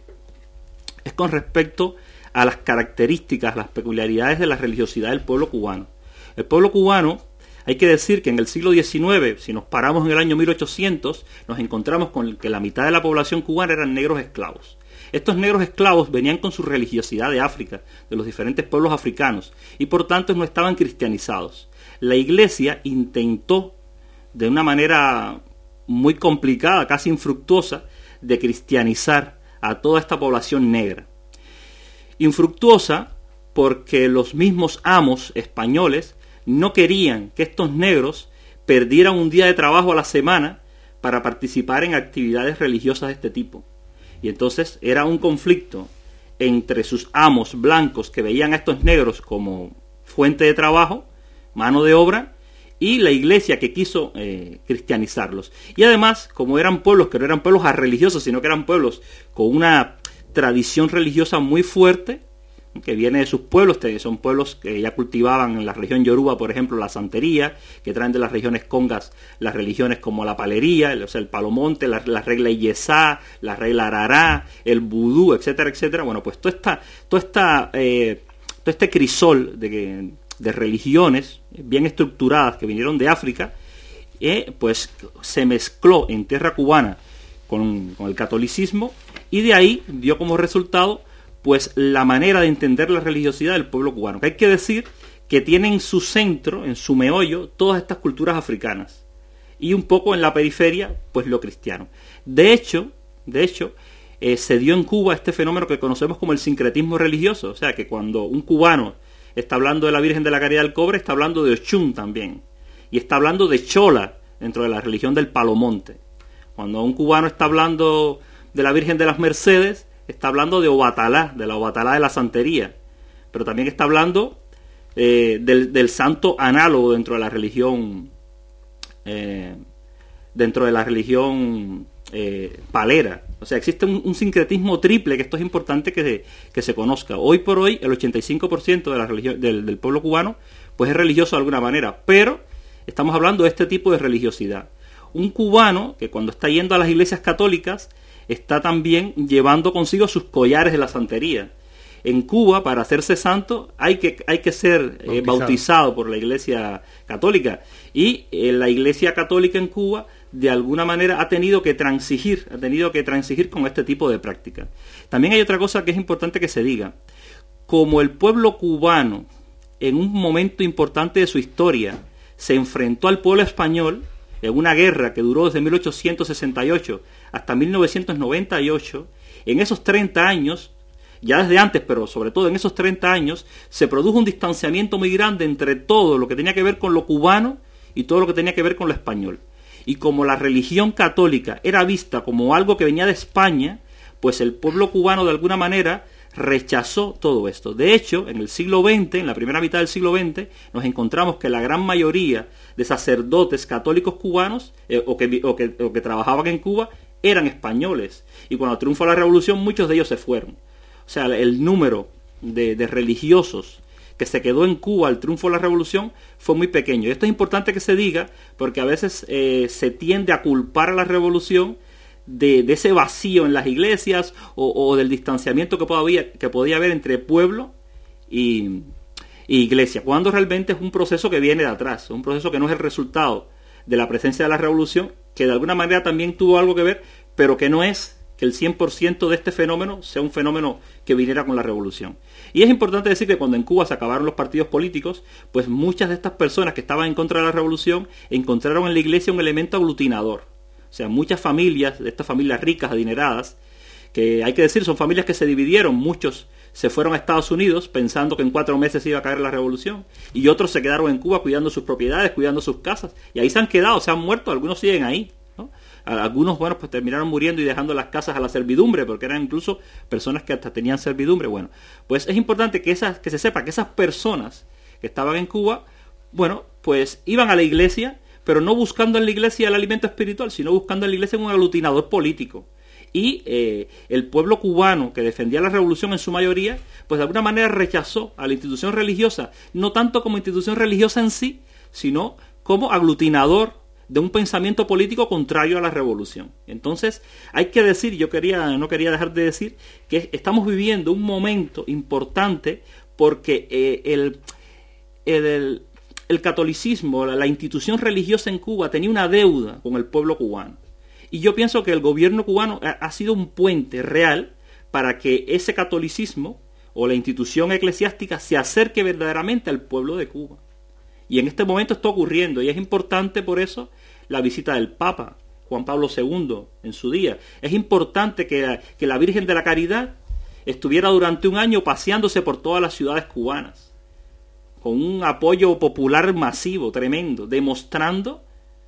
es con respecto a las características, las peculiaridades de la religiosidad del pueblo cubano. El pueblo cubano, hay que decir que en el siglo diecinueve, si nos paramos en el año mil ochocientos, nos encontramos con que la mitad de la población cubana eran negros esclavos. Estos negros esclavos venían con su religiosidad de África, de los diferentes pueblos africanos, y por tanto no estaban cristianizados. La Iglesia intentó, de una manera muy complicada, casi infructuosa, de cristianizar a toda esta población negra. Infructuosa porque los mismos amos españoles no querían que estos negros perdieran un día de trabajo a la semana para participar en actividades religiosas de este tipo. Y entonces era un conflicto entre sus amos blancos, que veían a estos negros como fuente de trabajo, mano de obra, y la Iglesia, que quiso eh, cristianizarlos. Y además, como eran pueblos que no eran pueblos religiosos, sino que eran pueblos con una tradición religiosa muy fuerte, que viene de sus pueblos, que son pueblos que ya cultivaban en la región Yoruba, por ejemplo, la santería, que traen de las regiones congas las religiones como la palería, el, o sea, el palomonte, la, la regla Iyesá, la regla Arará, el vudú, etcétera, etcétera. Bueno, pues toda esta, toda esta, eh, todo este crisol de, de religiones bien estructuradas que vinieron de África, eh, pues se mezcló en tierra cubana con, con el catolicismo, y de ahí dio como resultado pues la manera de entender la religiosidad del pueblo cubano, que hay que decir que tiene en su centro, en su meollo, todas estas culturas africanas, y un poco en la periferia, pues lo cristiano. De hecho, de hecho, eh, se dio en Cuba este fenómeno que conocemos como el sincretismo religioso, o sea que cuando un cubano está hablando de la Virgen de la Caridad del Cobre, está hablando de Ochún también, y está hablando de Chola dentro de la religión del Palomonte. Cuando un cubano está hablando de la Virgen de las Mercedes, está hablando de Obatalá, de la Obatalá de la santería, pero también está hablando eh, del, del santo análogo dentro de la religión eh, dentro de la religión eh, palera. O sea, existe un, un sincretismo triple, que esto es importante que se, que se conozca. Hoy por hoy el ochenta y cinco por ciento de la religión, del, del pueblo cubano pues es religioso de alguna manera, pero estamos hablando de este tipo de religiosidad. Un cubano que cuando está yendo a las iglesias católicas está también llevando consigo sus collares de la santería. En Cuba, para hacerse santo, hay que, hay que ser eh, bautizado. bautizado por la Iglesia Católica. Y eh, la Iglesia Católica en Cuba, de alguna manera, ha tenido que transigir, ha tenido que transigir con este tipo de prácticas. También hay otra cosa que es importante que se diga. Como el pueblo cubano, en un momento importante de su historia, se enfrentó al pueblo español, en una guerra que duró desde mil ochocientos sesenta y ocho hasta mil novecientos noventa y ocho, en esos treinta años, ya desde antes, pero sobre todo en esos treinta años, se produjo un distanciamiento muy grande entre todo lo que tenía que ver con lo cubano y todo lo que tenía que ver con lo español. Y como la religión católica era vista como algo que venía de España, pues el pueblo cubano de alguna manera rechazó todo esto. De hecho, en el siglo veinte, en la primera mitad del siglo veinte, nos encontramos que la gran mayoría de sacerdotes católicos cubanos eh, o, que, o, que, o que trabajaban en Cuba eran españoles. Y cuando triunfó la revolución, muchos de ellos se fueron. O sea, el número de, de religiosos que se quedó en Cuba al triunfo de la revolución fue muy pequeño. Y esto es importante que se diga, porque a veces eh, se tiende a culpar a la revolución de, de ese vacío en las iglesias o, o del distanciamiento que podía, que podía haber entre pueblo y, y iglesia, cuando realmente es un proceso que viene de atrás, un proceso que no es el resultado de la presencia de la revolución, que de alguna manera también tuvo algo que ver, pero que no es que el cien por ciento de este fenómeno sea un fenómeno que viniera con la revolución. Y es importante decir que cuando en Cuba se acabaron los partidos políticos, pues muchas de estas personas que estaban en contra de la revolución encontraron en la iglesia un elemento aglutinador. O sea, muchas familias, de estas familias ricas, adineradas, que hay que decir, son familias que se dividieron, muchos se fueron a Estados Unidos pensando que en cuatro meses iba a caer la revolución, y otros se quedaron en Cuba cuidando sus propiedades, cuidando sus casas, y ahí se han quedado, se han muerto, algunos siguen ahí, ¿no? Algunos, bueno, pues terminaron muriendo y dejando las casas a la servidumbre, porque eran incluso personas que hasta tenían servidumbre. Bueno, pues es importante que, esas, que se sepa que esas personas que estaban en Cuba, bueno, pues iban a la iglesia, pero no buscando en la iglesia el alimento espiritual, sino buscando en la iglesia un aglutinador político. Y eh, el pueblo cubano que defendía la revolución en su mayoría, pues de alguna manera rechazó a la institución religiosa, no tanto como institución religiosa en sí, sino como aglutinador de un pensamiento político contrario a la revolución. Entonces, hay que decir, yo quería, no quería dejar de decir, que estamos viviendo un momento importante porque eh, el... el, el El catolicismo, la, la institución religiosa en Cuba tenía una deuda con el pueblo cubano. Y yo pienso que el gobierno cubano ha, ha sido un puente real para que ese catolicismo o la institución eclesiástica se acerque verdaderamente al pueblo de Cuba. Y en este momento está ocurriendo, y es importante por eso la visita del Papa Juan Pablo segundo en su día. Es importante que, que la Virgen de la Caridad estuviera durante un año paseándose por todas las ciudades cubanas, con un apoyo popular masivo, tremendo, demostrando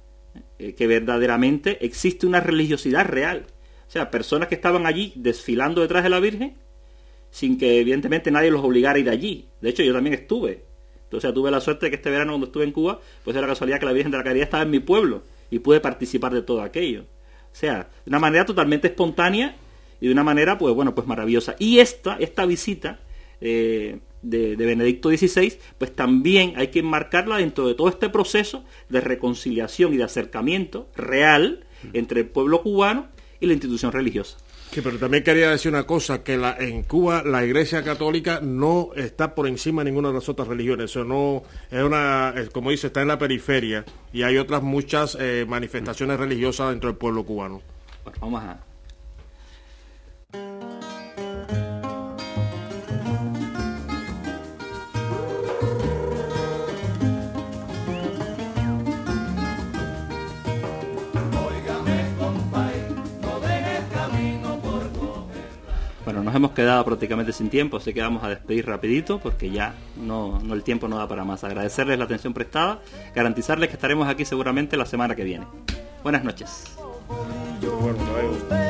eh, que verdaderamente existe una religiosidad real. O sea, personas que estaban allí desfilando detrás de la Virgen, sin que evidentemente nadie los obligara a ir allí. De hecho, yo también estuve. Entonces, tuve la suerte de que este verano cuando estuve en Cuba, pues era la casualidad que la Virgen de la Caridad estaba en mi pueblo, y pude participar de todo aquello. O sea, de una manera totalmente espontánea, y de una manera, pues bueno, pues maravillosa. Y esta, esta visita... Eh, De, de Benedicto dieciséis, pues también hay que enmarcarla dentro de todo este proceso de reconciliación y de acercamiento real entre el pueblo cubano y la institución religiosa. Sí, pero también quería decir una cosa, que la, en Cuba la Iglesia Católica no está por encima de ninguna de las otras religiones. Eso no es una, es, como dice, está en la periferia, y hay otras muchas eh, manifestaciones religiosas dentro del pueblo cubano. Bueno, vamos a... Bueno, nos hemos quedado prácticamente sin tiempo, así que vamos a despedir rapidito porque ya no, no el tiempo no da para más. Agradecerles la atención prestada, garantizarles que estaremos aquí seguramente la semana que viene. Buenas noches. Bueno,